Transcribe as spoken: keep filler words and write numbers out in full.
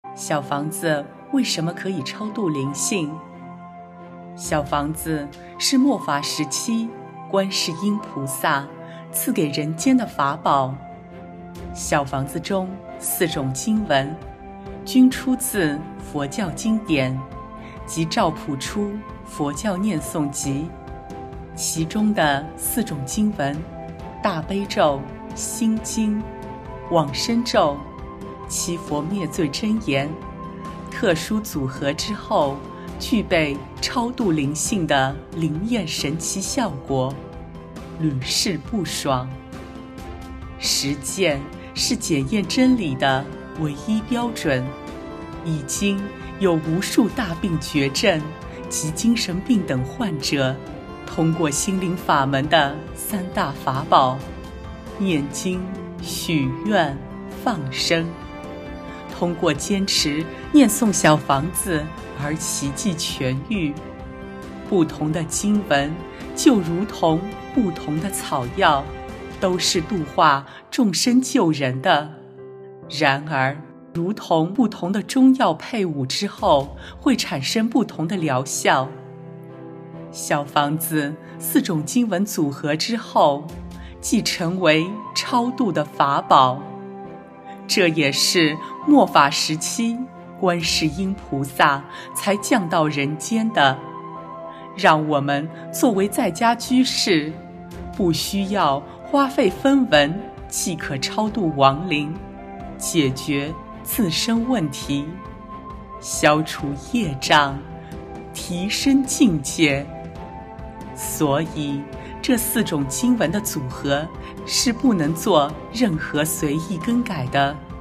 小房子为什么可以超度灵性？小房子是末法时期观世音菩萨赐给人间的法宝。小房子中四种经文均出自佛教经典及赵朴初佛教念诵集，其中的四种经文大悲咒、心经、往生咒、七佛灭罪真言，特殊组合之后具备超度灵性的灵验神奇效果，屡试不爽。实践是检验真理的唯一标准，已经有无数大病绝症及精神病等患者通过心灵法门的三大法宝念经、许愿、放生，通过坚持念诵小房子而奇迹痊愈。不同的经文就如同不同的草药，都是度化众生救人的。然而如同不同的中药配伍之后会产生不同的疗效，小房子四种经文组合之后即成为超度的法宝。这也是末法时期观世音菩萨才降到人间的，让我们作为在家居士，不需要花费分文即可超度亡灵，解决自身问题，消除业障，提升境界。所以这四种经文的组合是不能做任何随意更改的。